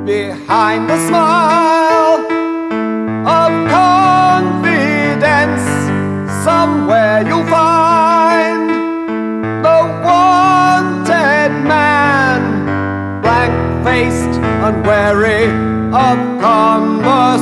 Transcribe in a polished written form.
Behind the smile of confidence, somewhere you'll find the wanted man, blank-faced and wary of conversation.